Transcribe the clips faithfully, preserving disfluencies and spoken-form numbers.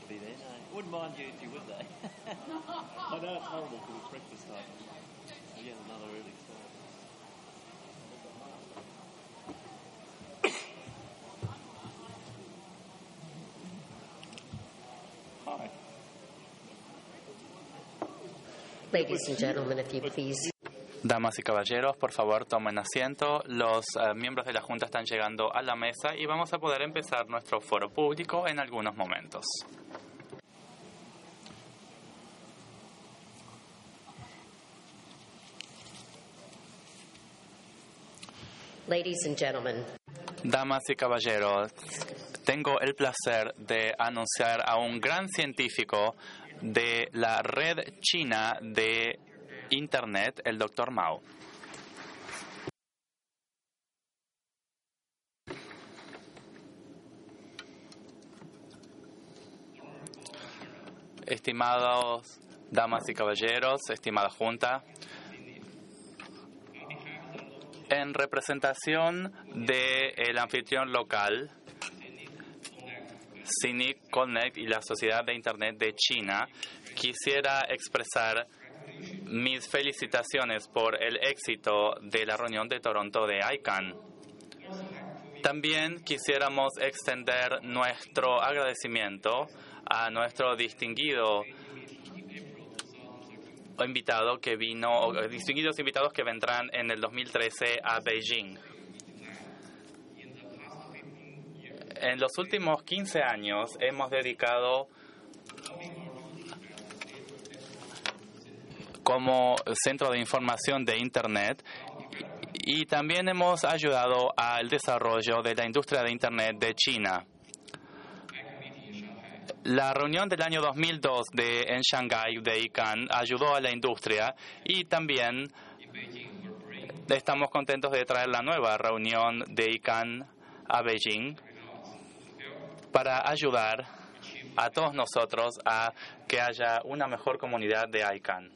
to be there. No, wouldn't mind you if you would, though. I know it's horrible because it's breakfast time. Again, another early start. Hi. Ladies and gentlemen, if you please. Damas y caballeros, por favor, tomen asiento. Los uh, miembros de la Junta están llegando a la mesa y vamos a poder empezar nuestro foro público en algunos momentos. Ladies and gentlemen. Damas y caballeros, tengo el placer de anunciar a un gran científico de la red china de Internet, el doctor Mao. Estimados damas y caballeros, estimada Junta, en representación del anfitrión local, C I N I C Connect y la Sociedad de Internet de China, quisiera expresar mis felicitaciones por el éxito de la reunión de Toronto de I CANN. También quisiéramos extender nuestro agradecimiento a nuestro distinguido invitado que vino, o distinguidos invitados que vendrán en el dos mil trece a Beijing. En los últimos quince años hemos dedicado como centro de información de Internet y también hemos ayudado al desarrollo de la industria de Internet de China. La reunión del año dos mil dos de, en Shanghái de I CANN ayudó a la industria y también estamos contentos de traer la nueva reunión de I CANN a Beijing para ayudar a todos nosotros a que haya una mejor comunidad de I CANN.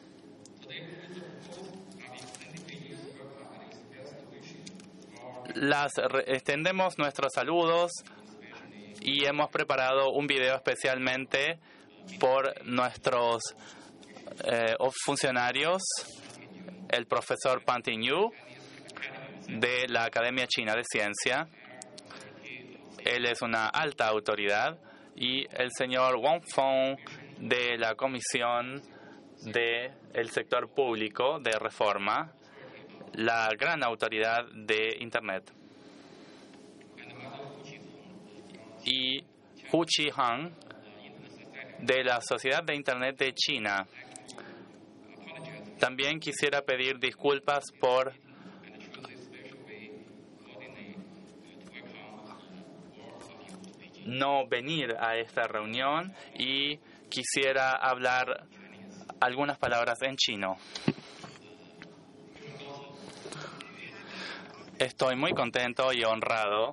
Las extendemos nuestros saludos y hemos preparado un video especialmente por nuestros eh, funcionarios, el profesor Pan Ting-yu de la Academia China de Ciencia. Él es una alta autoridad, y el señor Wang Feng de la Comisión del Sector Público de Reforma, la gran autoridad de Internet. Y Hu Qihang de la Sociedad de Internet de China. También quisiera pedir disculpas por no venir a esta reunión y quisiera hablar algunas palabras en chino. Estoy muy contento y honrado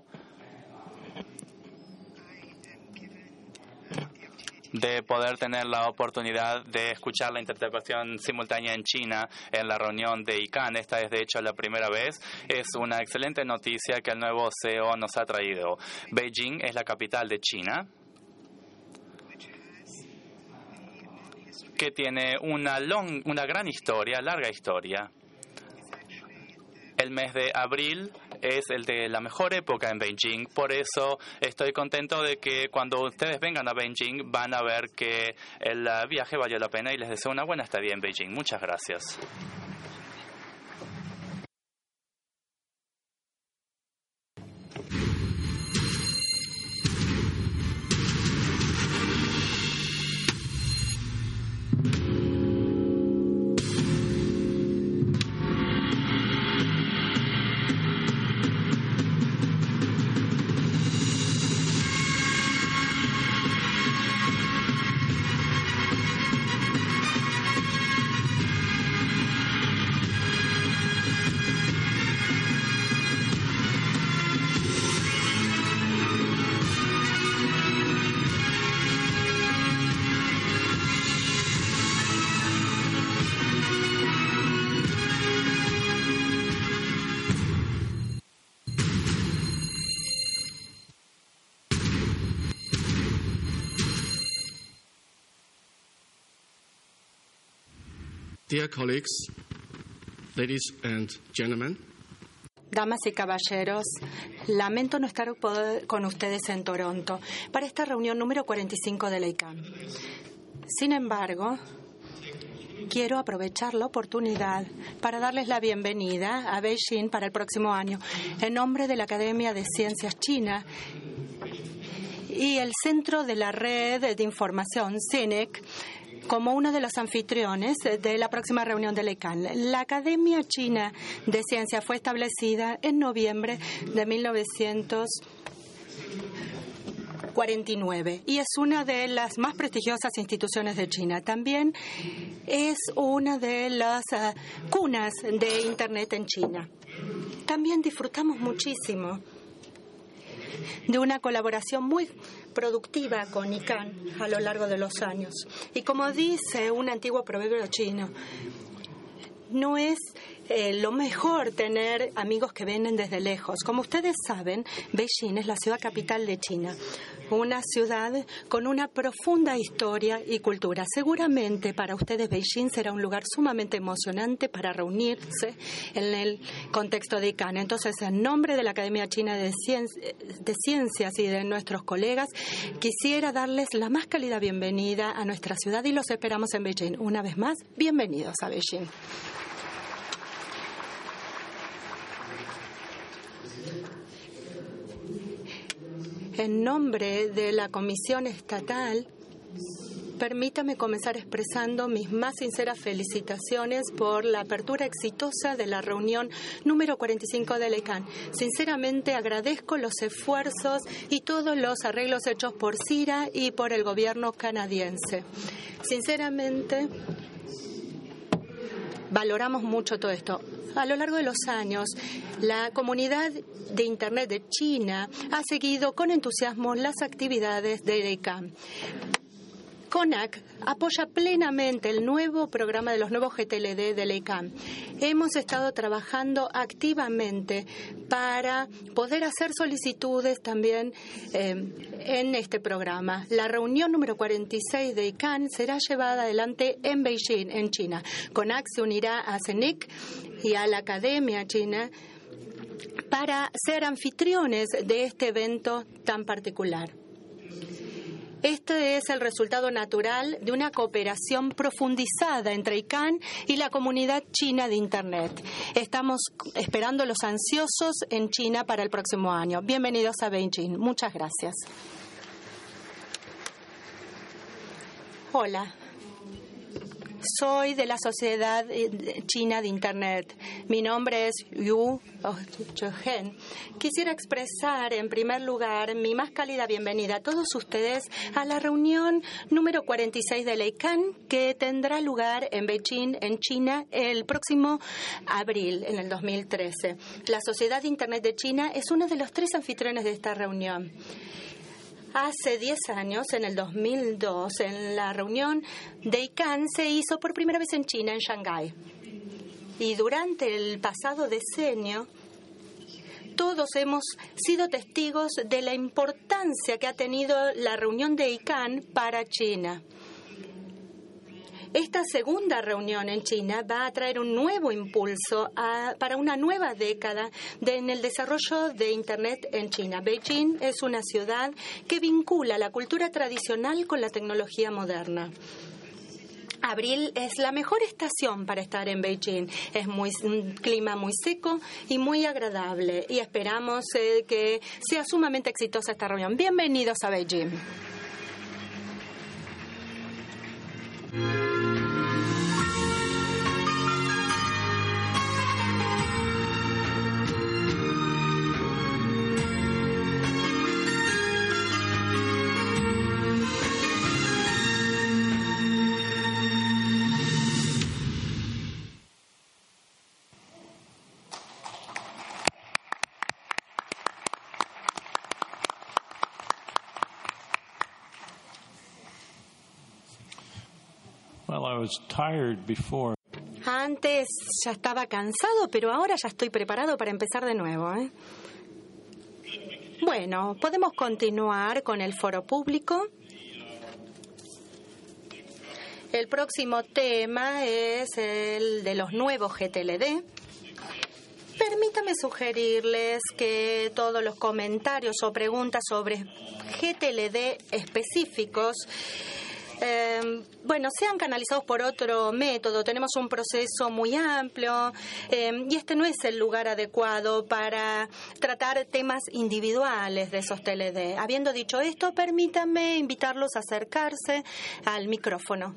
de poder tener la oportunidad de escuchar la interpretación simultánea en China en la reunión de I CANN. Esta es, de hecho, la primera vez. Es una excelente noticia que el nuevo C E O nos ha traído. Beijing es la capital de China, que tiene una, long, una gran historia, larga historia. El mes de abril es el de la mejor época en Beijing, por eso estoy contento de que cuando ustedes vengan a Beijing van a ver que el viaje valió la pena, y les deseo una buena estadía en Beijing. Muchas gracias. Dear colleagues, ladies and gentlemen, damas y caballeros, lamento no estar con ustedes en Toronto para esta reunión número cuarenta y cinco de la I C A N. Sin embargo, quiero aprovechar la oportunidad para darles la bienvenida a Beijing para el próximo año en nombre de la Academia de Ciencias China y el Centro de la Red de Información, C I N E C, como uno de los anfitriones de la próxima reunión de la I C A N. La Academia China de Ciencia fue establecida en noviembre de mil novecientos cuarenta y nueve y es una de las más prestigiosas instituciones de China. También es una de las uh, cunas de Internet en China. También disfrutamos muchísimo de una colaboración muy productiva con I C A N a lo largo de los años. Y como dice un antiguo proverbio chino, no es eh, lo mejor tener amigos que vienen desde lejos. Como ustedes saben, Beijing es la ciudad capital de China, una ciudad con una profunda historia y cultura. Seguramente para ustedes Beijing será un lugar sumamente emocionante para reunirse en el contexto de I C A N. Entonces, en nombre de la Academia China de, Cien- de Ciencias y de nuestros colegas, quisiera darles la más cálida bienvenida a nuestra ciudad y los esperamos en Beijing. Una vez más, bienvenidos a Beijing. En nombre de la Comisión Estatal, permítame comenzar expresando mis más sinceras felicitaciones por la apertura exitosa de la reunión número cuarenta y cinco de la I C A N. Sinceramente agradezco los esfuerzos y todos los arreglos hechos por C I R A y por el gobierno canadiense. Sinceramente, valoramos mucho todo esto. A lo largo de los años, la comunidad de Internet de China ha seguido con entusiasmo las actividades de la I C A N. CONAC apoya plenamente el nuevo programa de los nuevos G T L D de la I C A N. Hemos estado trabajando activamente para poder hacer solicitudes también eh, en este programa. La reunión número cuarenta y seis de I C A N será llevada adelante en Beijing, en China. CONAC se unirá a C I N E C y a la Academia China para ser anfitriones de este evento tan particular. Este es el resultado natural de una cooperación profundizada entre I C A N y la comunidad china de Internet. Estamos esperando los ansiosos en China para el próximo año. Bienvenidos a Beijing. Muchas gracias. Hola. Soy de la Sociedad China de Internet. Mi nombre es Yu Zheng. Quisiera expresar en primer lugar mi más cálida bienvenida a todos ustedes a la reunión número cuarenta y seis de la I C A N que tendrá lugar en Beijing, en China, el próximo abril, en el dos mil trece. La Sociedad de Internet de China es uno de los tres anfitriones de esta reunión. Hace diez años, en el dos mil dos, en la reunión de I C A N se hizo por primera vez en China, en Shanghái. Y durante el pasado decenio, todos hemos sido testigos de la importancia que ha tenido la reunión de I C A N para China. Esta segunda reunión en China va a traer un nuevo impulso a, para una nueva década de, en el desarrollo de Internet en China. Beijing es una ciudad que vincula la cultura tradicional con la tecnología moderna. Abril es la mejor estación para estar en Beijing. Es muy, un clima muy seco y muy agradable. Y esperamos eh, que sea sumamente exitosa esta reunión. Bienvenidos a Beijing. Well, I was tired before. Antes ya estaba cansado, pero ahora ya estoy preparado para empezar de nuevo, ¿eh? Bueno, podemos continuar con el foro público. El próximo tema es el de los nuevos G T L D. Permítame sugerirles que todos los comentarios o preguntas sobre G T L D específicos Eh, bueno, sean canalizados por otro método. Tenemos un proceso muy amplio eh, y este no es el lugar adecuado para tratar temas individuales de esos T L D. Habiendo dicho esto, permítanme invitarlos a acercarse al micrófono.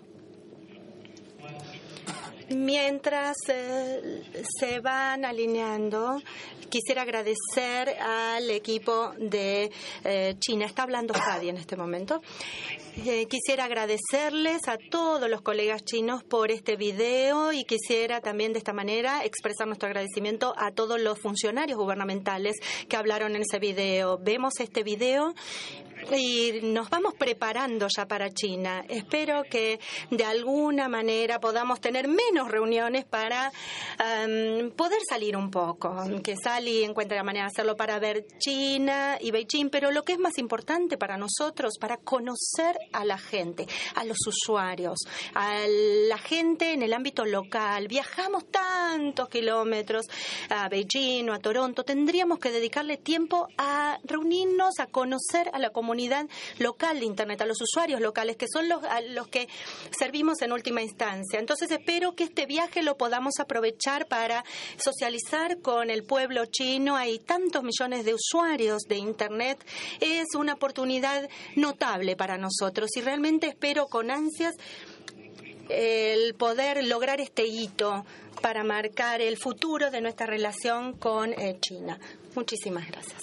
Mientras eh, se van alineando, quisiera agradecer al equipo de eh, China. Está hablando Fadi en este momento. Eh, quisiera agradecerles a todos los colegas chinos por este video y quisiera también de esta manera expresar nuestro agradecimiento a todos los funcionarios gubernamentales que hablaron en ese video. Vemos este video y nos vamos preparando ya para China. Espero que de alguna manera podamos tener menos reuniones para um, poder salir un poco, que Sally encuentre la manera de hacerlo para ver China y Beijing, pero lo que es más importante para nosotros, para conocer a la gente, a los usuarios, a la gente en el ámbito local. Viajamos tantos kilómetros a Beijing o a Toronto, tendríamos que dedicarle tiempo a reunirnos, a conocer a la comunidad local de Internet, a los usuarios locales, que son los, a los que servimos en última instancia. Entonces espero que este viaje lo podamos aprovechar para socializar con el pueblo chino. Hay tantos millones de usuarios de Internet. Es una oportunidad notable para nosotros y realmente espero con ansias el poder lograr este hito para marcar el futuro de nuestra relación con eh, China. Muchísimas gracias.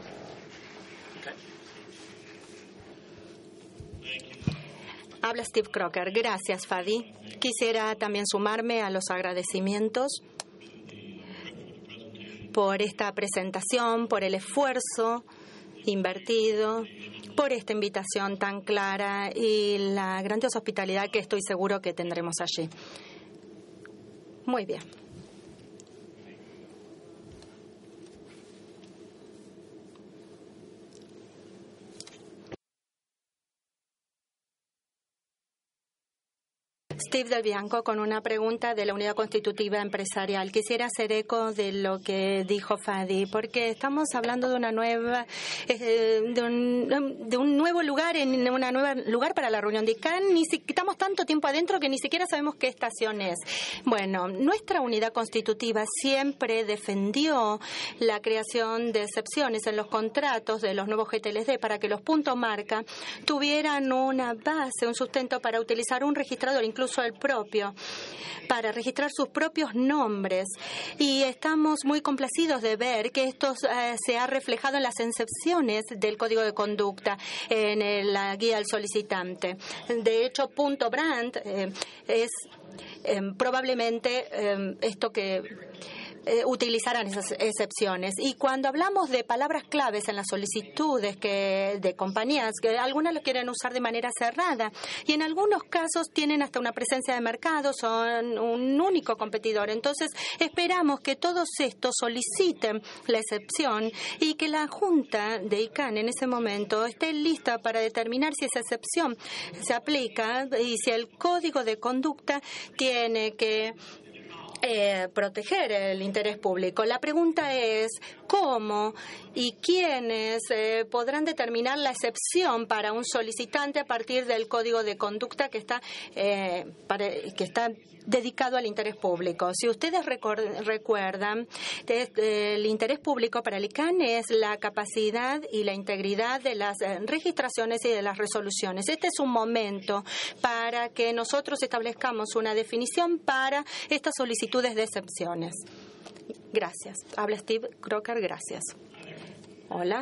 Habla Steve Crocker. Gracias, Fadi. Quisiera también sumarme a los agradecimientos por esta presentación, por el esfuerzo invertido, por esta invitación tan clara y la grandiosa hospitalidad que estoy seguro que tendremos allí. Muy bien. Steve Del Bianco con una pregunta de la Unidad Constitutiva Empresarial. Quisiera hacer eco de lo que dijo Fadi, porque estamos hablando de una nueva, eh, de, un, de un nuevo lugar, en una nueva lugar para la reunión de I C A N. Ni si, estamos tanto tiempo adentro que ni siquiera sabemos qué estación es. Bueno, nuestra Unidad Constitutiva siempre defendió la creación de excepciones en los contratos de los nuevos G T L D para que los puntos marca tuvieran una base, un sustento para utilizar un registrador, incluso el propio, para registrar sus propios nombres. Y estamos muy complacidos de ver que esto eh, se ha reflejado en las excepciones del Código de Conducta en el, la guía del solicitante. De hecho, punto brand eh, es eh, probablemente eh, esto que Eh, utilizarán esas excepciones. Y cuando hablamos de palabras claves en las solicitudes que de compañías, que algunas lo quieren usar de manera cerrada y en algunos casos tienen hasta una presencia de mercado, son un único competidor. Entonces esperamos que todos estos soliciten la excepción y que la Junta de I C A N en ese momento esté lista para determinar si esa excepción se aplica y si el Código de Conducta tiene que Eh, proteger el interés público. La pregunta es cómo y quiénes eh, podrán determinar la excepción para un solicitante a partir del Código de Conducta que está eh, para, que está dedicado al interés público. Si ustedes recuerdan, el interés público para el I C A N es la capacidad y la integridad de las registraciones y de las resoluciones. Este es un momento para que nosotros establezcamos una definición para estas solicitudes de excepciones. Gracias. Habla Steve Crocker. Gracias. Hola.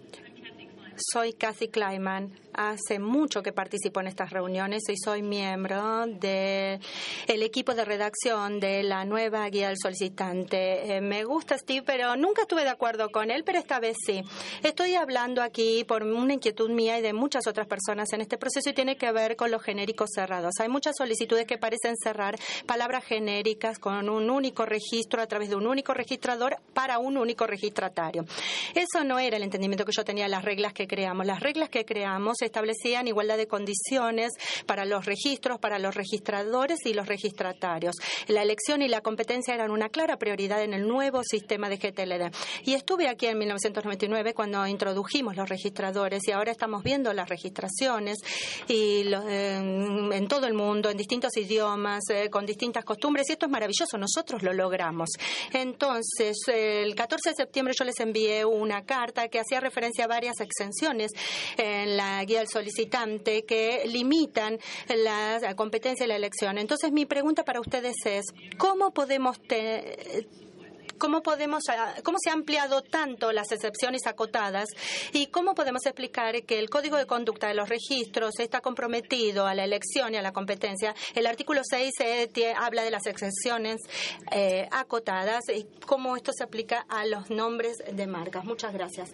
Soy Kathy Kleiman. Hace mucho que participo en estas reuniones y soy miembro del equipo de redacción de la nueva guía del solicitante. Eh, me gusta Steve, pero nunca estuve de acuerdo con él, pero esta vez sí. Estoy hablando aquí por una inquietud mía y de muchas otras personas en este proceso y tiene que ver con los genéricos cerrados. Hay muchas solicitudes que parecen cerrar palabras genéricas con un único registro a través de un único registrador para un único registratario. Eso no era el entendimiento que yo tenía de las reglas que creamos. Las reglas que creamos establecían igualdad de condiciones para los registros, para los registradores y los registratarios. La elección y la competencia eran una clara prioridad en el nuevo sistema de G T L D. Y estuve aquí en mil novecientos noventa y nueve cuando introdujimos los registradores y ahora estamos viendo las registraciones y los, eh, en todo el mundo, en distintos idiomas, eh, con distintas costumbres, y esto es maravilloso, nosotros lo logramos. Entonces, el catorce de septiembre yo les envié una carta que hacía referencia a varias exenciones en la guía del solicitante que limitan la competencia y la elección. Entonces, mi pregunta para ustedes es, ¿cómo podemos te ¿Cómo, podemos, ¿Cómo se han ampliado tanto las excepciones acotadas y cómo podemos explicar que el Código de Conducta de los registros está comprometido a la elección y a la competencia? El artículo seis eh, habla de las excepciones eh, acotadas y cómo esto se aplica a los nombres de marcas. Muchas gracias.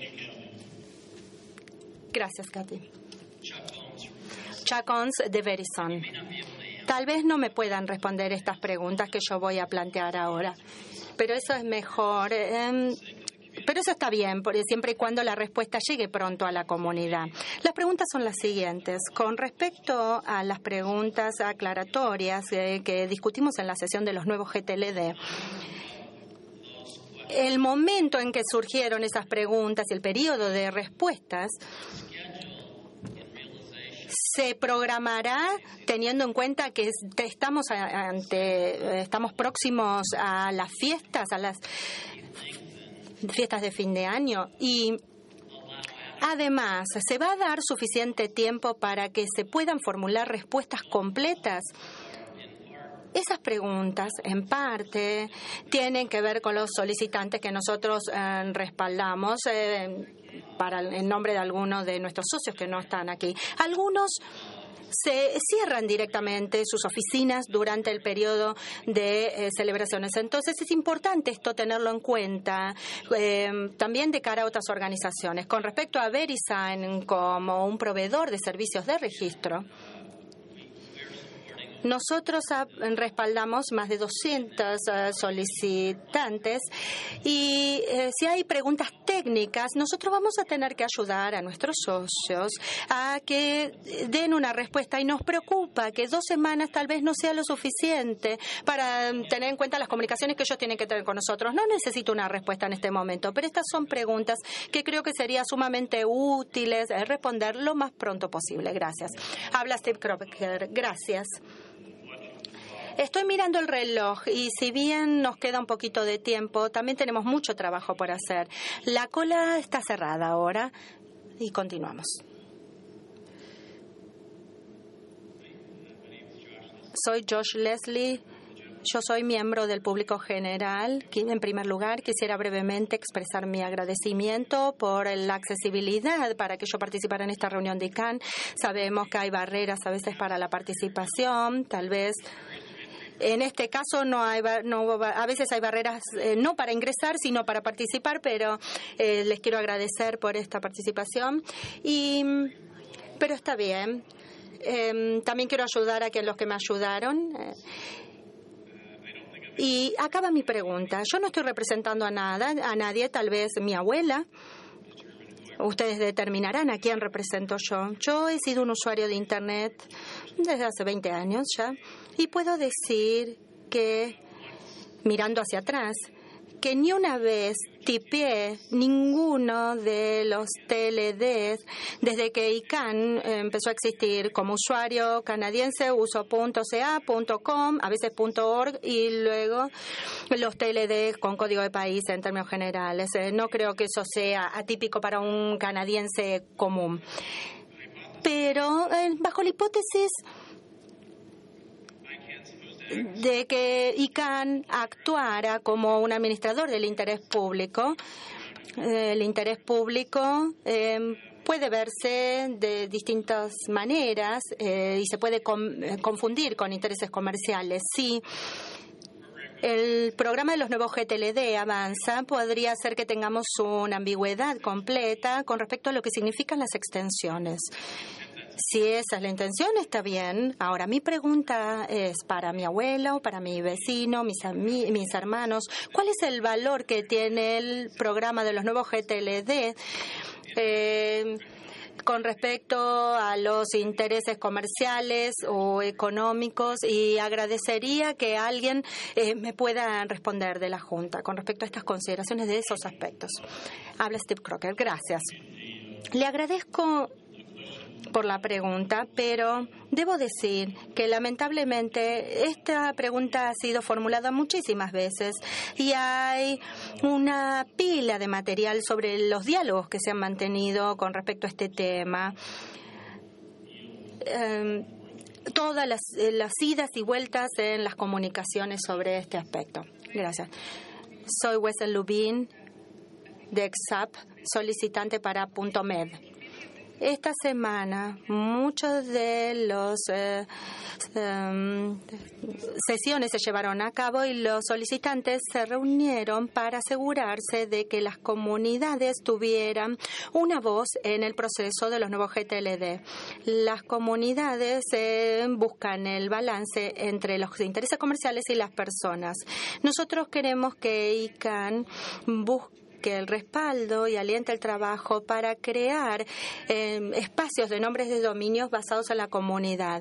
Gracias, Katy. Chuck Owens de Verizon. Tal vez no me puedan responder estas preguntas que yo voy a plantear ahora, pero eso es mejor. Eh, pero eso está bien, porque siempre y cuando la respuesta llegue pronto a la comunidad. Las preguntas son las siguientes. Con respecto a las preguntas aclaratorias eh, que discutimos en la sesión de los nuevos G T L D, el momento en que surgieron esas preguntas y el periodo de respuestas se programará teniendo en cuenta que estamos ante estamos próximos a las fiestas, a las fiestas de fin de año, y además se va a dar suficiente tiempo para que se puedan formular respuestas completas. Esas preguntas, en parte, tienen que ver con los solicitantes que nosotros eh, respaldamos eh, para en nombre de algunos de nuestros socios que no están aquí. Algunos se cierran directamente sus oficinas durante el periodo de eh, celebraciones. Entonces, es importante esto tenerlo en cuenta eh, también de cara a otras organizaciones. Con respecto a VeriSign como un proveedor de servicios de registro, nosotros respaldamos más de doscientos uh, solicitantes y eh, si hay preguntas técnicas, nosotros vamos a tener que ayudar a nuestros socios a que den una respuesta, y nos preocupa que dos semanas tal vez no sea lo suficiente para tener en cuenta las comunicaciones que ellos tienen que tener con nosotros. No necesito una respuesta en este momento, pero estas son preguntas que creo que sería sumamente útiles eh, responder lo más pronto posible. Gracias. Habla Steve Kroeker. Gracias. Estoy mirando el reloj y si bien nos queda un poquito de tiempo, también tenemos mucho trabajo por hacer. La cola está cerrada ahora y continuamos. Soy Josh Leslie. Yo soy miembro del público general. En primer lugar, quisiera brevemente expresar mi agradecimiento por la accesibilidad para que yo participara en esta reunión de I C A N. Sabemos que hay barreras a veces para la participación, tal vez. En este caso no hay, no hubo, a veces hay barreras eh, no para ingresar, sino para participar, pero eh, les quiero agradecer por esta participación. Y, pero está bien. Eh, también quiero ayudar a que los que me ayudaron. Eh, y acaba mi pregunta. Yo no estoy representando a nada, a nadie, tal vez mi abuela. Ustedes determinarán a quién represento yo. Yo he sido un usuario de Internet desde hace veinte años ya, y puedo decir que, mirando hacia atrás, que ni una vez tipié ninguno de los T L Ds desde que I C A N empezó a existir. Como usuario canadiense uso .ca, .com, a veces .org y luego los T L Ds con código de país en términos generales. No creo que eso sea atípico para un canadiense común. Pero eh, bajo la hipótesis de que I C A N actuara como un administrador del interés público, el interés público eh, puede verse de distintas maneras eh, y se puede com- confundir con intereses comerciales. Si el programa de los nuevos G T L D avanza, podría ser que tengamos una ambigüedad completa con respecto a lo que significan las extensiones. Si esa es la intención, está bien. Ahora, mi pregunta es para mi abuelo, para mi vecino, mis, ami- mis hermanos. ¿Cuál es el valor que tiene el programa de los nuevos G T L D? Eh, con respecto a los intereses comerciales o económicos, y agradecería que alguien eh, me pueda responder de la Junta con respecto a estas consideraciones de esos aspectos. Habla Steve Crocker. Gracias. Le agradezco por la pregunta, pero debo decir que lamentablemente esta pregunta ha sido formulada muchísimas veces y hay una pila de material sobre los diálogos que se han mantenido con respecto a este tema. Eh, todas las, las idas y vueltas en las comunicaciones sobre este aspecto. Gracias. Soy Wesley Lubin de X A P, solicitante para Punto Med. Esta semana, muchos de los eh, um, sesiones se llevaron a cabo y los solicitantes se reunieron para asegurarse de que las comunidades tuvieran una voz en el proceso de los nuevos G T L D. Las comunidades eh, buscan el balance entre los intereses comerciales y las personas. Nosotros queremos que I C A N busque que el respaldo y alienta el trabajo para crear eh, espacios de nombres de dominios basados en la comunidad.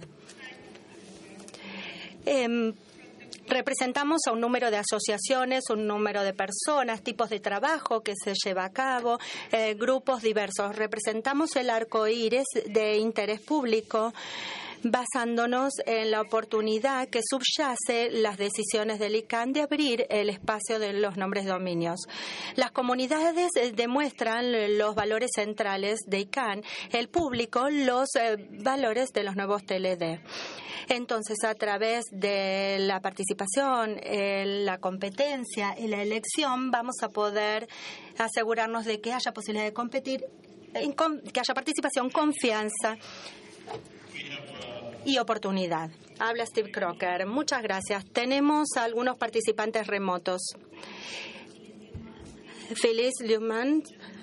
Eh, Representamos a un número de asociaciones, un número de personas, tipos de trabajo que se lleva a cabo, eh, grupos diversos. Representamos el arco iris de interés público, basándonos en la oportunidad que subyace las decisiones del I C A N de abrir el espacio de los nombres de dominios. Las comunidades demuestran los valores centrales de I C A N, el público los eh, valores de los nuevos T L D. Entonces, a través de la participación, eh, la competencia y la elección, vamos a poder asegurarnos de que haya posibilidad de competir, que haya participación, confianza y oportunidad. Habla Steve Crocker. Muchas gracias. Tenemos algunos participantes remotos. Phyllis Luhman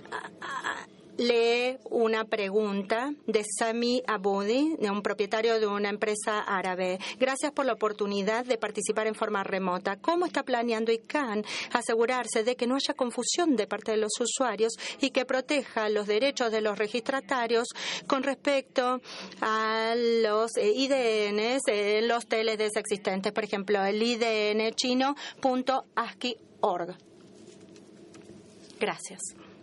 lee una pregunta de Sami Aboudi, de un propietario de una empresa árabe. Gracias por la oportunidad de participar en forma remota. ¿Cómo está planeando I C A N asegurarse de que no haya confusión de parte de los usuarios y que proteja los derechos de los registratarios con respecto a los I D Ns, eh, los T L Ds existentes? Por ejemplo, el I D N chino punto A S C I punto org. Gracias.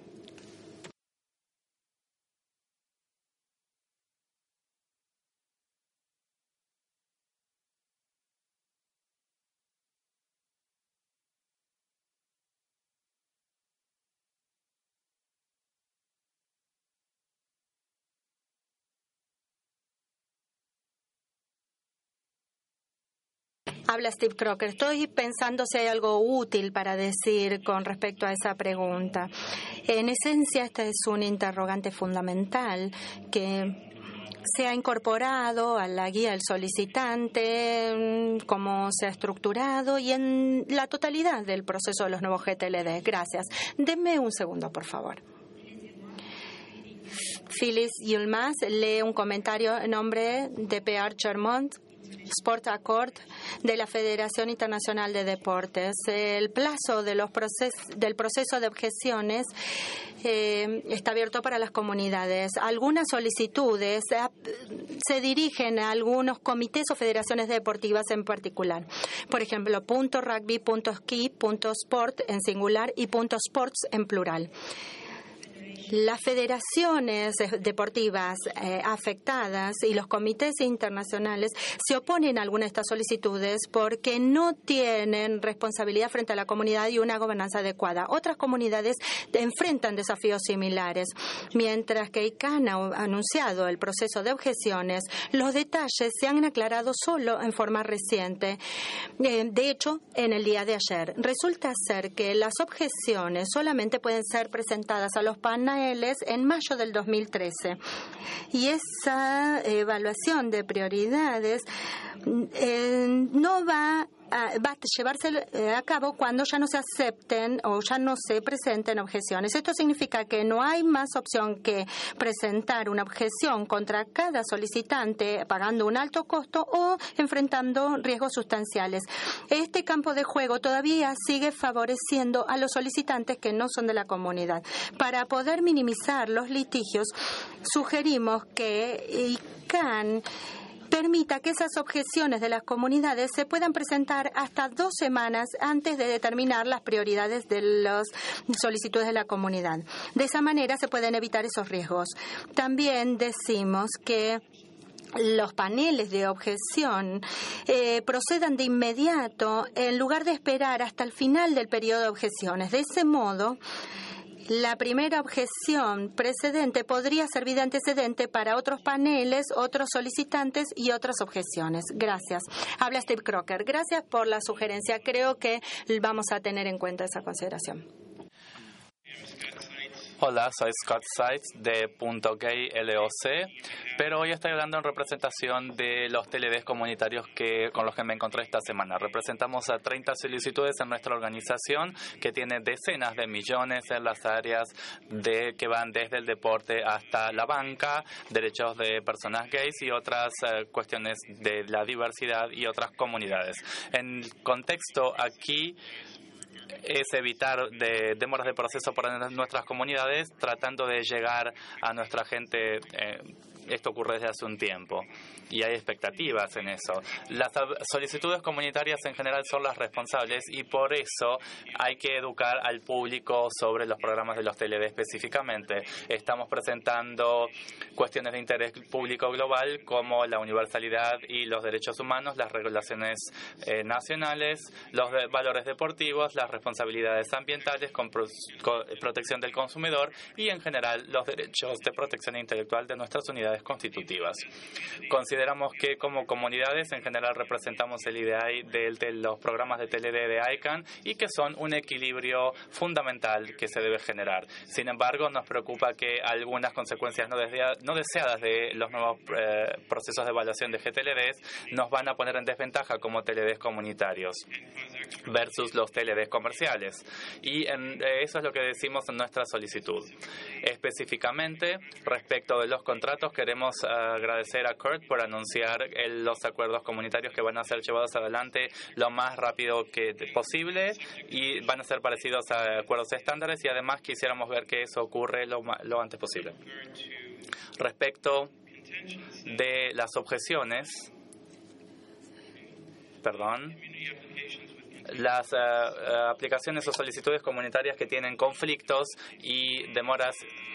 Habla Steve Crocker. Estoy pensando si hay algo útil para decir con respecto a esa pregunta. En esencia, esta es un interrogante fundamental que se ha incorporado a la guía del solicitante, cómo se ha estructurado y en la totalidad del proceso de los nuevos G T L D. Gracias. Denme un segundo, por favor. Phyllis Yilmaz lee un comentario en nombre de P R Chermont, Sport Accord de la Federación Internacional de Deportes. El plazo de los proces del proceso de objeciones eh, está abierto para las comunidades. Algunas solicitudes eh, se dirigen a algunos comités o federaciones deportivas en particular. Por ejemplo, punto rugby, punto ski, punto sport en singular y punto sports en plural. Las federaciones deportivas eh, afectadas y los comités internacionales se oponen a algunas de estas solicitudes porque no tienen responsabilidad frente a la comunidad y una gobernanza adecuada. Otras comunidades enfrentan desafíos similares. Mientras que I C A N ha anunciado el proceso de objeciones, los detalles se han aclarado solo en forma reciente. Eh, de hecho, en el día de ayer, resulta ser que las objeciones solamente pueden ser presentadas a los paneles en mayo del dos mil trece. Y esa evaluación de prioridades eh, no va a, va a llevarse eh, a cabo cuando ya no se acepten o ya no se presenten objeciones. Esto significa que no hay más opción que presentar una objeción contra cada solicitante pagando un alto costo o enfrentando riesgos sustanciales. Este campo de juego todavía sigue favoreciendo a los solicitantes que no son de la comunidad. Para poder minimizar los litigios, sugerimos que I C A N permita que esas objeciones de las comunidades se puedan presentar hasta dos semanas antes de determinar las prioridades de las solicitudes de la comunidad. De esa manera se pueden evitar esos riesgos. También decimos que los paneles de objeción eh, procedan de inmediato en lugar de esperar hasta el final del periodo de objeciones. De ese modo, la primera objeción precedente podría servir de antecedente para otros paneles, otros solicitantes y otras objeciones. Gracias. Habla Steve Crocker. Gracias por la sugerencia. Creo que vamos a tener en cuenta esa consideración. Hola, soy Scott Seitz de Punto Gay L O C, pero hoy estoy hablando en representación de los T L Ds comunitarios que, con los que me encontré esta semana. Representamos a treinta solicitudes en nuestra organización que tiene decenas de millones en las áreas de, que van desde el deporte hasta la banca, derechos de personas gays y otras uh, cuestiones de la diversidad y otras comunidades. En contexto aquí es evitar de demoras de proceso para nuestras comunidades, tratando de llegar a nuestra gente. Eh, esto ocurre desde hace un tiempo y hay expectativas en eso. Las solicitudes comunitarias en general son las responsables y por eso hay que educar al público sobre los programas de los T L D específicamente. Estamos presentando cuestiones de interés público global como la universalidad y los derechos humanos, las regulaciones eh, nacionales, los de valores deportivos, las responsabilidades ambientales con, pro con protección del consumidor y en general los derechos de protección intelectual de nuestras unidades constitutivas. Consideramos que como comunidades en general representamos el ideal de, de los programas de T L D de I C A N y que son un equilibrio fundamental que se debe generar. Sin embargo, nos preocupa que algunas consecuencias no, desea, no deseadas de los nuevos eh, procesos de evaluación de G T L Ds nos van a poner en desventaja como T L Ds comunitarios versus los T L Ds comerciales. Y en, eh, eso es lo que decimos en nuestra solicitud. Específicamente, respecto de los contratos, queremos uh, agradecer a Kurt por anunciar el, los acuerdos comunitarios que van a ser llevados adelante lo más rápido que posible y van a ser parecidos a acuerdos estándares y además quisiéramos ver que eso ocurre lo, lo antes posible. Respecto de las objeciones, perdón, las uh, uh, aplicaciones o solicitudes comunitarias que tienen conflictos y demoras,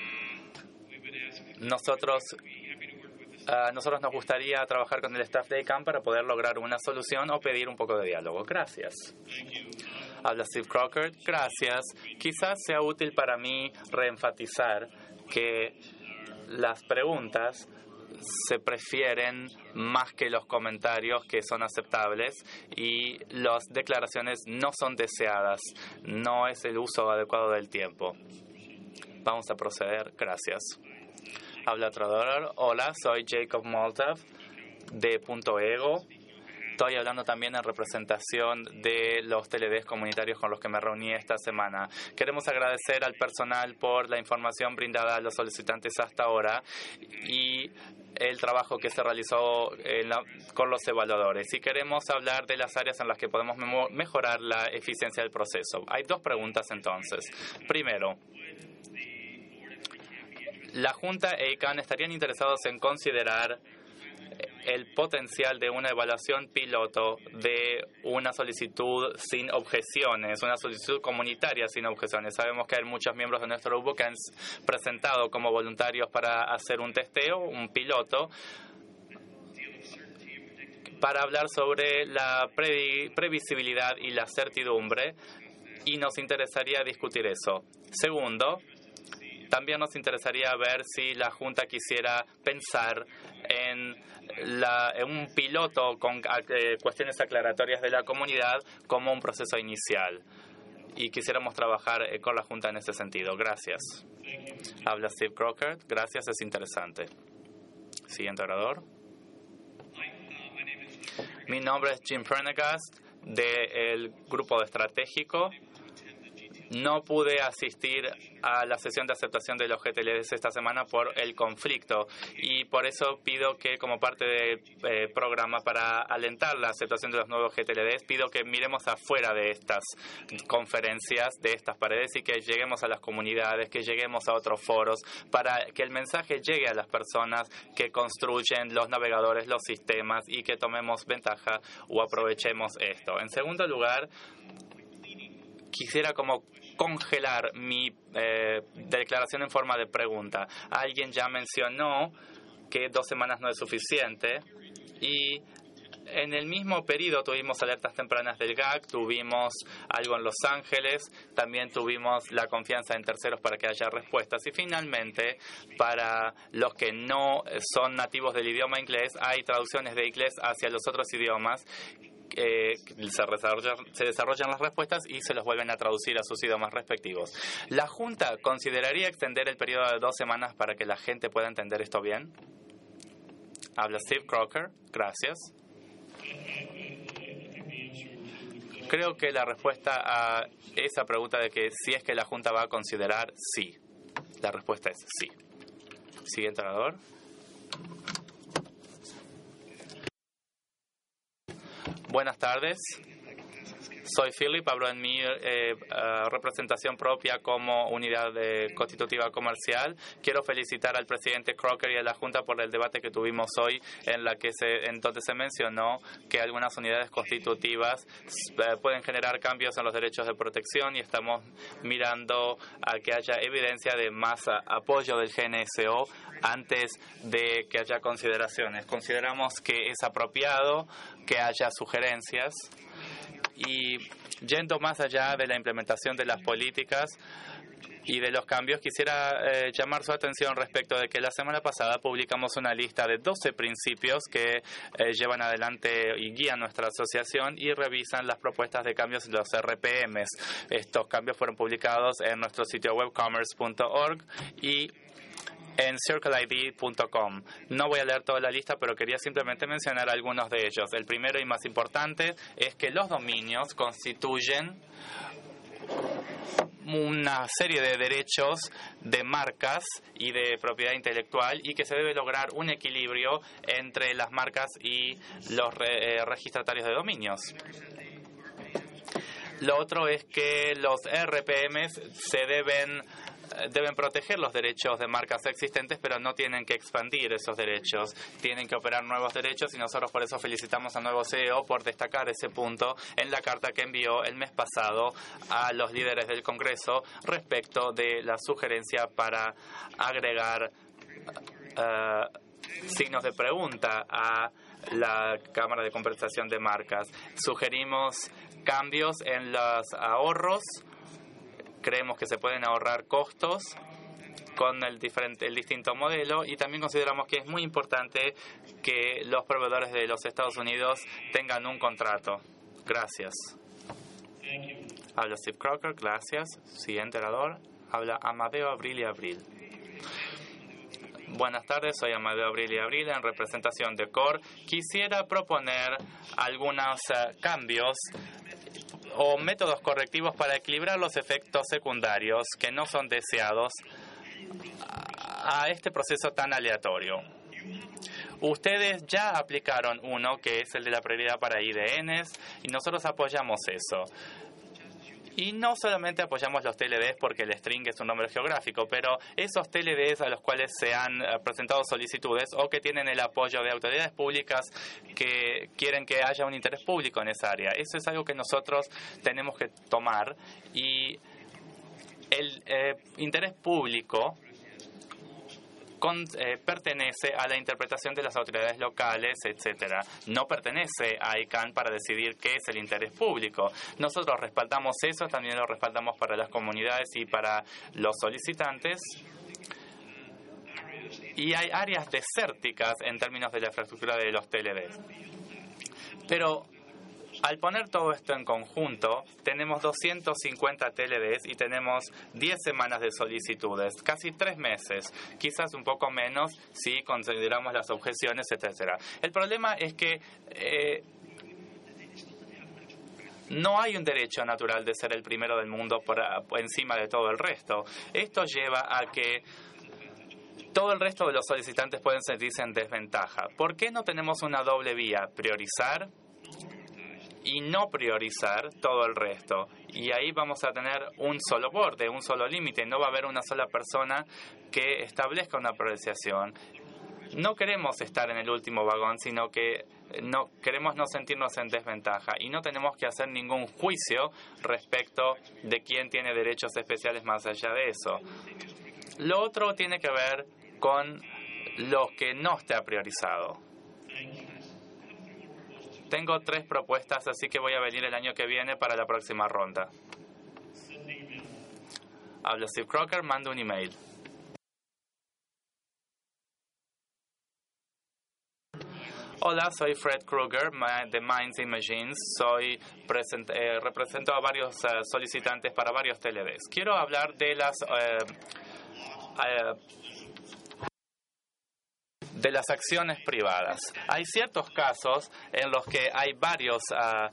nosotros a uh, nosotros nos gustaría trabajar con el staff de I C A N para poder lograr una solución o pedir un poco de diálogo. Gracias. Habla Steve Crocker. Gracias. Quizás sea útil para mí reenfatizar que las preguntas se prefieren más que los comentarios que son aceptables y las declaraciones no son deseadas. No es el uso adecuado del tiempo. Vamos a proceder. Gracias. Habla Trador. Hola, soy Jacob Moltav de Punto Ego. Estoy hablando también en representación de los T L Ds comunitarios con los que me reuní esta semana. Queremos agradecer al personal por la información brindada a los solicitantes hasta ahora y el trabajo que se realizó en la, con los evaluadores. Y queremos hablar de las áreas en las que podemos mejorar la eficiencia del proceso. Hay dos preguntas entonces. Primero, la Junta e I C A N estarían interesados en considerar el potencial de una evaluación piloto de una solicitud sin objeciones, una solicitud comunitaria sin objeciones. Sabemos que hay muchos miembros de nuestro grupo que han presentado como voluntarios para hacer un testeo, un piloto, para hablar sobre la previ- previsibilidad y la certidumbre, y nos interesaría discutir eso. Segundo, también nos interesaría ver si la Junta quisiera pensar en, la, en un piloto con eh, cuestiones aclaratorias de la comunidad como un proceso inicial. Y quisiéramos trabajar eh, con la Junta en ese sentido. Gracias. Habla Steve Crocker. Gracias, es interesante. Siguiente orador. Mi nombre es Jim Prendergast del grupo estratégico. No pude asistir a la sesión de aceptación de los G T L Ds esta semana por el conflicto y por eso pido que, como parte del eh, programa para alentar la aceptación de los nuevos G T L Ds, pido que miremos afuera de estas conferencias, de estas paredes, y que lleguemos a las comunidades, que lleguemos a otros foros, para que el mensaje llegue a las personas que construyen los navegadores, los sistemas, y que tomemos ventaja o aprovechemos esto. En segundo lugar, quisiera como congelar mi eh, declaración en forma de pregunta. Alguien ya mencionó que dos semanas no es suficiente y en el mismo periodo tuvimos alertas tempranas del G A C, tuvimos algo en Los Ángeles, también tuvimos la confianza en terceros para que haya respuestas y finalmente, para los que no son nativos del idioma inglés, hay traducciones de inglés hacia los otros idiomas. Eh, se, desarrollan, se desarrollan las respuestas y se los vuelven a traducir a sus idiomas respectivos. ¿La Junta consideraría extender el periodo de dos semanas para que la gente pueda entender esto bien? Habla Steve Crocker. Gracias. Creo que la respuesta a esa pregunta de que si es que la Junta va a considerar, sí. La respuesta es sí. Siguiente orador. Buenas tardes. Soy Philip, hablo en mi eh, uh, representación propia como unidad de constitutiva comercial. Quiero felicitar al presidente Crocker y a la Junta por el debate que tuvimos hoy, en la que se, en donde se mencionó que algunas unidades constitutivas eh, pueden generar cambios en los derechos de protección y estamos mirando a que haya evidencia de más a, apoyo del G N S O antes de que haya consideraciones. Consideramos que es apropiado que haya sugerencias. Y yendo más allá de la implementación de las políticas y de los cambios, quisiera eh, llamar su atención respecto de que la semana pasada publicamos una lista de doce principios que eh, llevan adelante y guían nuestra asociación y revisan las propuestas de cambios en los R P Ms. Estos cambios fueron publicados en nuestro sitio web commerce punto org y en circle I D punto com. No voy a leer toda la lista, pero quería simplemente mencionar algunos de ellos. El primero y más importante es que los dominios constituyen una serie de derechos de marcas y de propiedad intelectual y que se debe lograr un equilibrio entre las marcas y los re, eh, registratarios de dominios. Lo otro es que los R P Ms se deben deben proteger los derechos de marcas existentes, pero no tienen que expandir esos derechos, tienen que operar nuevos derechos y nosotros por eso felicitamos al nuevo C E O por destacar ese punto en la carta que envió el mes pasado a los líderes del Congreso respecto de la sugerencia para agregar uh, signos de pregunta a la Cámara de Compensación de Marcas. Sugerimos cambios en los ahorros. Creemos que se pueden ahorrar costos con el, diferente, el distinto modelo y también consideramos que es muy importante que los proveedores de los Estados Unidos tengan un contrato. Gracias. Habla Steve Crocker. Gracias. Siguiente orador. Habla Amadeo Abril y Abril. Buenas tardes, soy Amadeo Abril y Abril en representación de C O R. Quisiera proponer algunos uh, cambios o métodos correctivos para equilibrar los efectos secundarios que no son deseados a este proceso tan aleatorio. Ustedes ya aplicaron uno que es el de la prioridad para I D Ns y nosotros apoyamos eso. Y no solamente apoyamos los T L Ds porque el string es un nombre geográfico, pero esos T L Ds a los cuales se han presentado solicitudes o que tienen el apoyo de autoridades públicas que quieren que haya un interés público en esa área. Eso es algo que nosotros tenemos que tomar y el eh, interés público Con, eh, pertenece a la interpretación de las autoridades locales, etcétera. No pertenece a I C A N para decidir qué es el interés público. Nosotros respaldamos eso, también lo respaldamos para las comunidades y para los solicitantes. Y hay áreas desérticas en términos de la infraestructura de los T L Ds. Pero al poner todo esto en conjunto, tenemos doscientos cincuenta T L Ds y tenemos diez semanas de solicitudes, casi tres meses, quizás un poco menos si consideramos las objeciones, etcétera. El problema es que eh, No hay un derecho natural de ser el primero del mundo por, por encima de todo el resto. Esto lleva a que todo el resto de los solicitantes pueden sentirse en desventaja. ¿Por qué no tenemos una doble vía? Priorizar y no priorizar todo el resto. Y ahí vamos a tener un solo borde, un solo límite. No va a haber una sola persona que establezca una priorización. No queremos estar en el último vagón, sino que no queremos no sentirnos en desventaja. Y no tenemos que hacer ningún juicio respecto de quién tiene derechos especiales más allá de eso. Lo otro tiene que ver con lo que no está priorizado. Tengo tres propuestas, así que voy a venir el año que viene para la próxima ronda. Habla Steve Crocker, mando un email. Hola, soy Fred Kruger de Minds and Machines. Soy present, eh, represento a varios uh, solicitantes para varios T L Ds. Quiero hablar de las eh, eh, de las acciones privadas. Hay ciertos casos en los que hay varios uh,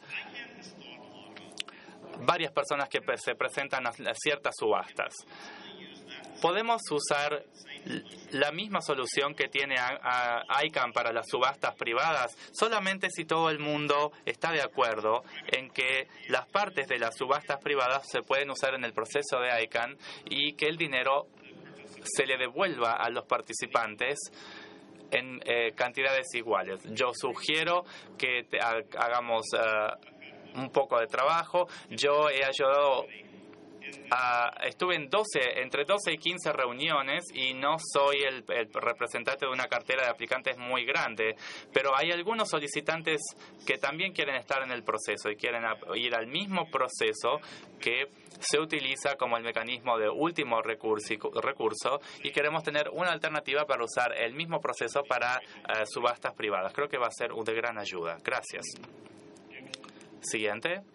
varias personas que se presentan a ciertas subastas. Podemos usar la misma solución que tiene I C A N para las subastas privadas solamente si todo el mundo está de acuerdo en que las partes de las subastas privadas se pueden usar en el proceso de I C A N y que el dinero se le devuelva a los participantes en eh, cantidades iguales. Yo sugiero que te, ha, hagamos uh, un poco de trabajo. Yo he ayudado Uh, estuve en doce, entre doce y quince reuniones y no soy el, el representante de una cartera de aplicantes muy grande, pero hay algunos solicitantes que también quieren estar en el proceso y quieren ir al mismo proceso que se utiliza como el mecanismo de último recurso, recurso y queremos tener una alternativa para usar el mismo proceso para uh, subastas privadas. Creo que va a ser de gran ayuda. Gracias. Siguiente.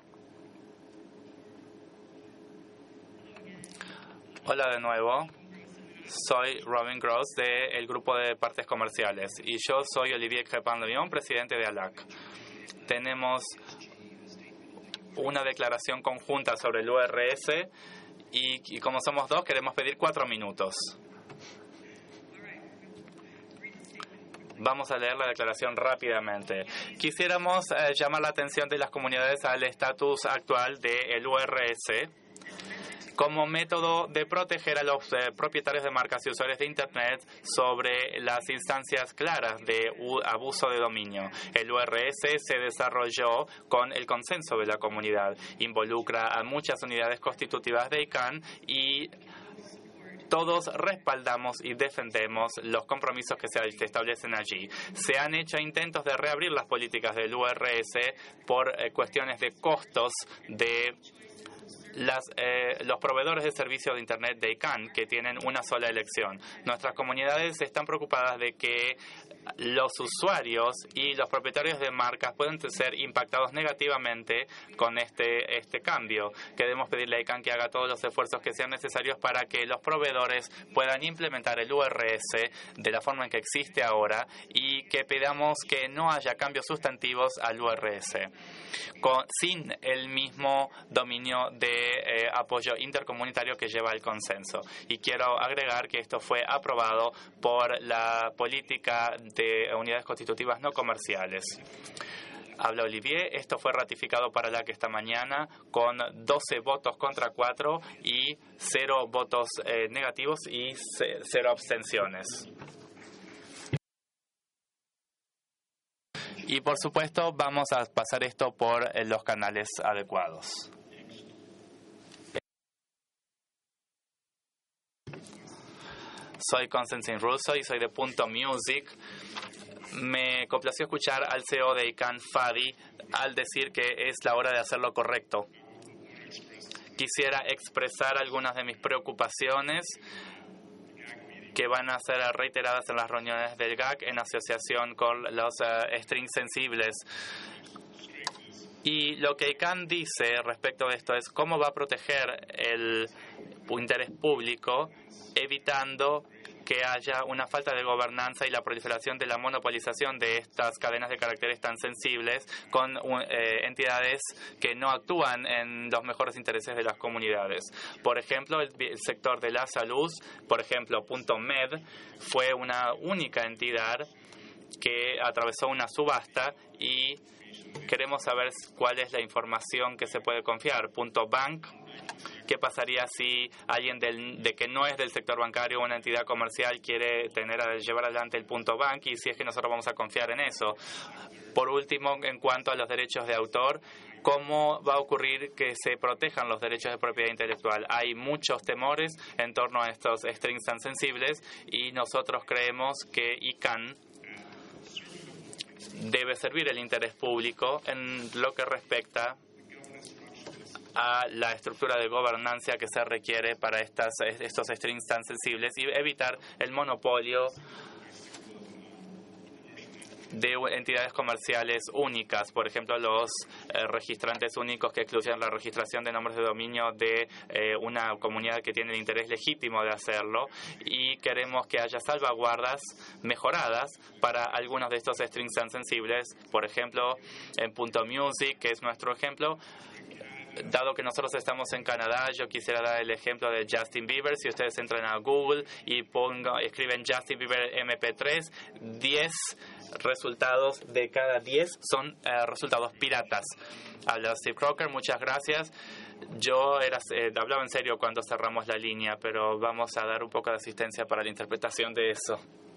Hola de nuevo, soy Robin Gross del grupo de partes comerciales y yo soy Olivier Crepin-Levion, presidente de A L A C. Tenemos una declaración conjunta sobre el U R S y, y como somos dos queremos pedir cuatro minutos. Vamos a leer la declaración rápidamente. Quisiéramos eh, llamar la atención de las comunidades al estatus actual del U R S como método de proteger a los eh, propietarios de marcas y usuarios de Internet sobre las instancias claras de u, abuso de dominio. El U R S se desarrolló con el consenso de la comunidad. Involucra a muchas unidades constitutivas de I C A N y todos respaldamos y defendemos los compromisos que se establecen allí. Se han hecho intentos de reabrir las políticas del U R S por eh, cuestiones de costos de Las, eh, los proveedores de servicios de Internet de I C A N, que tienen una sola elección. Nuestras comunidades están preocupadas de que los usuarios y los propietarios de marcas pueden ser impactados negativamente con este, este cambio. Queremos pedirle a I C A N que haga todos los esfuerzos que sean necesarios para que los proveedores puedan implementar el U R S de la forma en que existe ahora y que pedamos que no haya cambios sustantivos al U R S con, sin el mismo dominio de Eh, apoyo intercomunitario que lleva el consenso. Y quiero agregar que esto fue aprobado por la política de unidades constitutivas no comerciales. Habla Olivier. Esto fue ratificado para la que esta mañana con doce votos contra cuatro y cero votos eh, negativos y cero abstenciones. Y por supuesto vamos a pasar esto por eh, los canales adecuados. Soy Constantine Russo y soy de Punto Music. Me complació escuchar al C E O de I C A N, Fadi, al decir que es la hora de hacer lo correcto. Quisiera expresar algunas de mis preocupaciones que van a ser reiteradas en las reuniones del G A C en asociación con los uh, strings sensibles. Y lo que I C A N dice respecto de esto es cómo va a proteger el interés público evitando que haya una falta de gobernanza y la proliferación de la monopolización de estas cadenas de caracteres tan sensibles con eh, entidades que no actúan en los mejores intereses de las comunidades. Por ejemplo, el, el sector de la salud, por ejemplo, .med, fue una única entidad que atravesó una subasta y queremos saber cuál es la información que se puede confiar. .bank, ¿qué pasaría si alguien del, de que no es del sector bancario, una entidad comercial, quiere tener a llevar adelante el .bank y si es que nosotros vamos a confiar en eso? Por último, en cuanto a los derechos de autor, ¿cómo va a ocurrir que se protejan los derechos de propiedad intelectual? Hay muchos temores en torno a estos strings tan sensibles y nosotros creemos que I C A N debe servir el interés público en lo que respecta a la estructura de gobernanza que se requiere para estas, estos strings tan sensibles y evitar el monopolio de entidades comerciales únicas, por ejemplo los eh, registrantes únicos que excluyen la registración de nombres de dominio de eh, una comunidad que tiene el interés legítimo de hacerlo, y queremos que haya salvaguardas mejoradas para algunos de estos strings tan sensibles, por ejemplo en .music, que es nuestro ejemplo. Dado que nosotros estamos en Canadá, yo quisiera dar el ejemplo de Justin Bieber. Si ustedes entran a Google y pongo, escriben Justin Bieber eme pe tres, diez resultados de cada diez son eh, resultados piratas. Habla Steve Crocker, muchas gracias. Yo era, eh, hablaba en serio cuando cerramos la línea, pero vamos a dar un poco de asistencia para la interpretación de eso.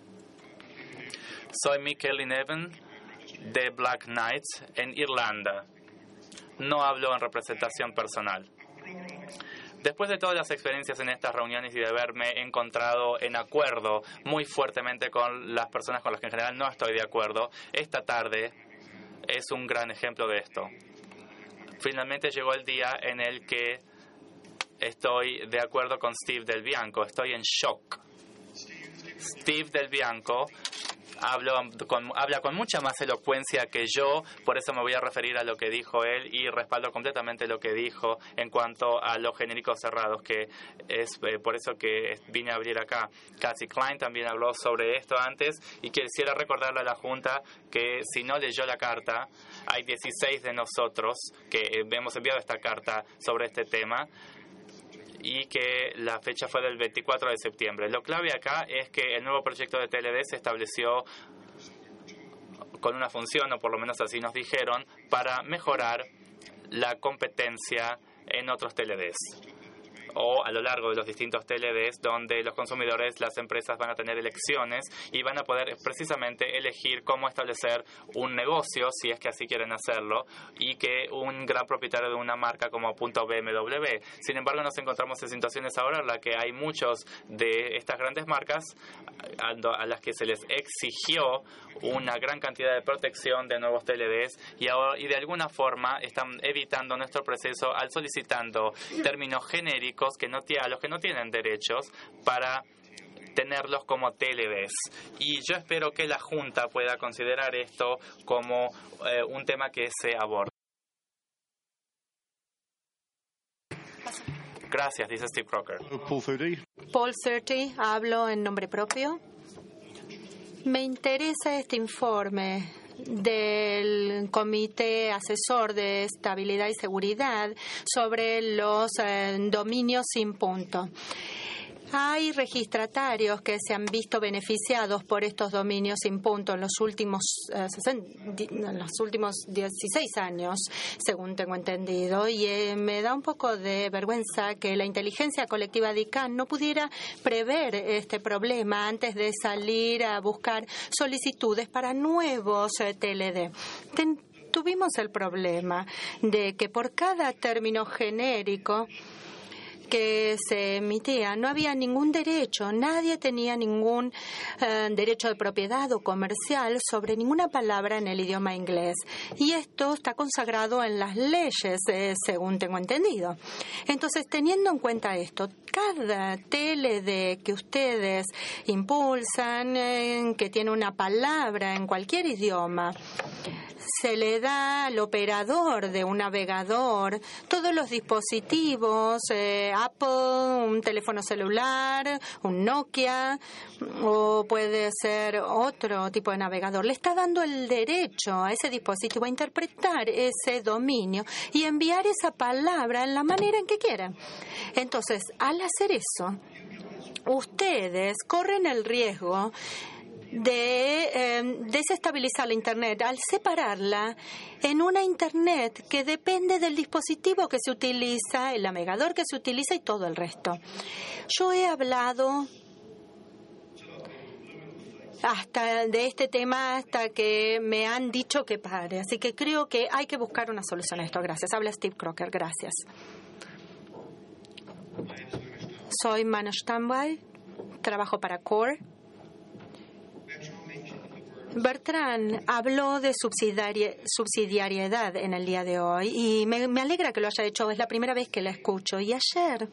Soy Michael Neven de Black Knights en Irlanda. No hablo en representación personal. Después de todas las experiencias en estas reuniones y de haberme encontrado en acuerdo muy fuertemente con las personas con las que en general no estoy de acuerdo, esta tarde es un gran ejemplo de esto. Finalmente llegó el día en el que estoy de acuerdo con Steve Del Bianco. Estoy en shock. Steve Del Bianco Hablo con, habla con mucha más elocuencia que yo, por eso me voy a referir a lo que dijo él y respaldo completamente lo que dijo en cuanto a los genéricos cerrados, que es eh, por eso que vine a abrir acá. Cassie Klein también habló sobre esto antes y quisiera recordarle a la Junta que si no leyó la carta, hay dieciséis de nosotros que hemos enviado esta carta sobre este tema, y que la fecha fue del veinticuatro de septiembre. Lo clave acá es que el nuevo proyecto de T L D se estableció con una función, o por lo menos así nos dijeron, para mejorar la competencia en otros T L Ds o a lo largo de los distintos T L Ds, donde los consumidores, las empresas van a tener elecciones y van a poder precisamente elegir cómo establecer un negocio, si es que así quieren hacerlo, y que un gran propietario de una marca como B M W. Sin embargo, nos encontramos en situaciones ahora en las que hay muchos de estas grandes marcas a las que se les exigió una gran cantidad de protección de nuevos T L Ds y, ahora, y de alguna forma están evitando nuestro proceso al solicitando términos genéricos que no a los que no tienen derechos para tenerlos como T L Ds. Y yo espero que la Junta pueda considerar esto como eh, un tema que se aborda. Gracias, dice Steve Crocker. Paul Thirty. Paul Thirty, hablo en nombre propio. Me interesa este informe del Comité Asesor de Estabilidad y Seguridad sobre los eh, dominios sin punto. Hay registratarios que se han visto beneficiados por estos dominios sin punto en los últimos, eh, en los últimos dieciséis años, según tengo entendido, y eh, me da un poco de vergüenza que la inteligencia colectiva de I C A N no pudiera prever este problema antes de salir a buscar solicitudes para nuevos eh, T L D. Ten, tuvimos el problema de que por cada término genérico que se emitía no había ningún derecho, nadie tenía ningún eh, derecho de propiedad o comercial sobre ninguna palabra en el idioma inglés. Y esto está consagrado en las leyes, eh, según tengo entendido. Entonces, teniendo en cuenta esto, cada T L D que ustedes impulsan, eh, que tiene una palabra en cualquier idioma, se le da al operador de un navegador todos los dispositivos, eh, Apple, un teléfono celular, un Nokia, o puede ser otro tipo de navegador. Le está dando el derecho a ese dispositivo a interpretar ese dominio y enviar esa palabra en la manera en que quiera. Entonces, al hacer eso, ustedes corren el riesgo de eh, desestabilizar la Internet al separarla en una Internet que depende del dispositivo que se utiliza, el navegador que se utiliza y todo el resto. Yo he hablado hasta de este tema hasta que me han dicho que pare, así que creo que hay que buscar una solución a esto. Gracias. Habla Steve Crocker. Gracias. Soy Manoj Tambay, trabajo para Core. Bertrand habló de subsidiari- subsidiariedad en el día de hoy y me, me alegra que lo haya hecho. Es la primera vez que la escucho. Y ayer,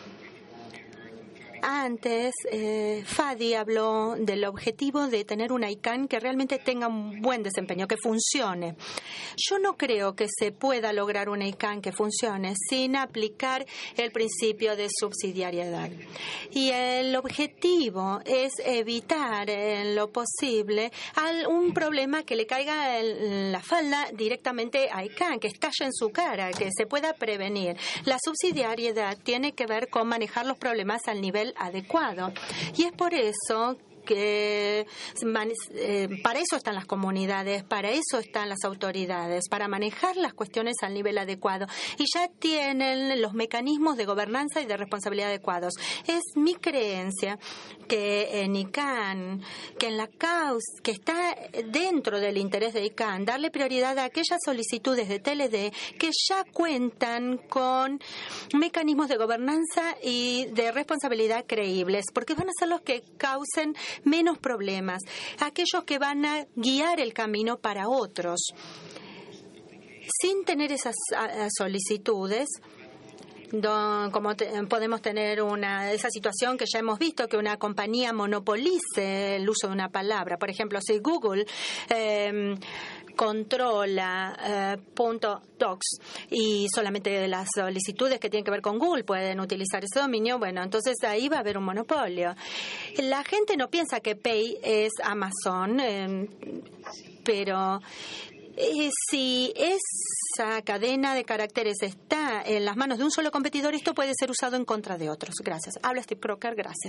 antes, eh, Fadi habló del objetivo de tener una I C A N que realmente tenga un buen desempeño, que funcione. Yo no creo que se pueda lograr una I C A N que funcione sin aplicar el principio de subsidiariedad. Y el objetivo es evitar en lo posible un problema que le caiga en la falda directamente a I C A N, que estalle en su cara, que se pueda prevenir. La subsidiariedad tiene que ver con manejar los problemas al nivel adecuado. Y es por eso que eh, para eso están las comunidades, para eso están las autoridades, para manejar las cuestiones al nivel adecuado. Y ya tienen los mecanismos de gobernanza y de responsabilidad adecuados. Es mi creencia que en I C A N, que en la causa, que está dentro del interés de I C A N, darle prioridad a aquellas solicitudes de T L D que ya cuentan con mecanismos de gobernanza y de responsabilidad creíbles, porque van a ser los que causen menos problemas, aquellos que van a guiar el camino para otros. Sin tener esas solicitudes, Don, como te, podemos tener una esa situación que ya hemos visto, que una compañía monopolice el uso de una palabra. Por ejemplo, si Google eh, controla eh, .docs y solamente las solicitudes que tienen que ver con Google pueden utilizar ese dominio, bueno, entonces ahí va a haber un monopolio. La gente no piensa que Pay es Amazon, eh, pero Eh, si esa cadena de caracteres está en las manos de un solo competidor, esto puede ser usado en contra de otros. Gracias. Habla Steve Crocker. Gracias.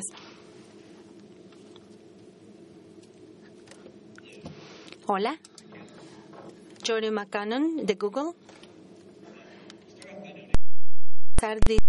Hola. Jordan McCannon de Google.